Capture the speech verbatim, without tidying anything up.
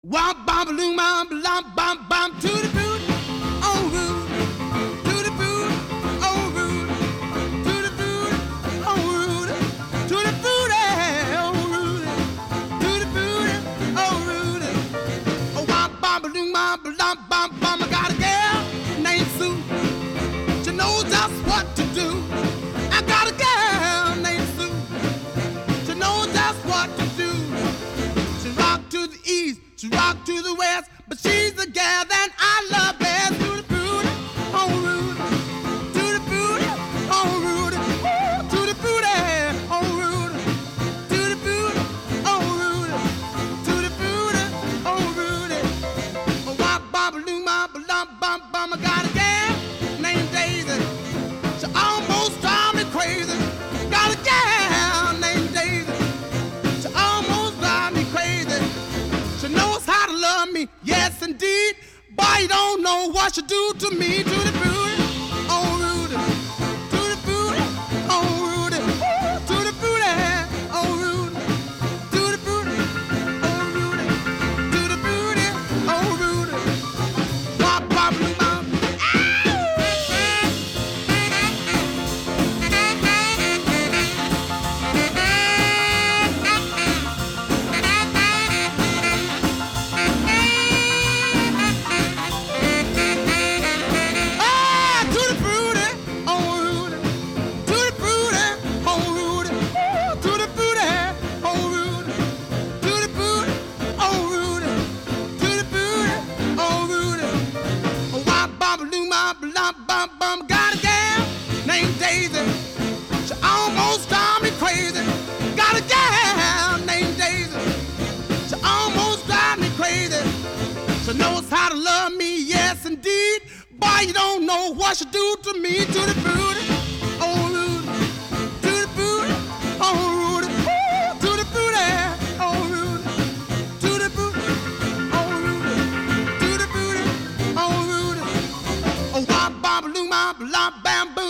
Womp bam loom bam blam bam bam to the boot, oh root, to the boot, oh root, to the boot, oh root, to the boot, oh root, to the boot, oh root. Oh womp bam loom bam blam bam bam. I got a girl named Sue. She knows just what to do. I got a girl named Sue. She knows just what to do. She rock to the east. She rock to the west, but she's the gal that I love best. To the booty, oh Rudy, to the booty, oh Rudy, ooh, to the booty, oh Rudy, to the booty, oh Rudy, to the booty, oh Rudy. Oh, wop, bop, loom, bop, lump, bum, bum. I got a gal named Daisy. She almost drives me crazy. Got a gal named Daisy. She almost drives me crazy. She knows how to love me, yes indeed. Boy, you don't know what she do to me. To the booty, oh Rudy, to the booty, oh Rudy, ooh, to the booty, oh Rudy, to the booty, oh Rudy, to the booty, oh Rudy. Wop, wop, loom, bop. Bum, bum, got a gal named Daisy. She almost drives me crazy. Got a gal named Daisy. She almost drives me crazy. She knows how to love me, yes indeed. Boy, you don't know what she do to me. To the booty, oh Rudy, to the booty, oh Rudy, ooh, to the booty, oh Rudy, to the booty, oh Rudy, to the booty, oh Rudy. Oh, wop, bop, loom, bop, lop, bam,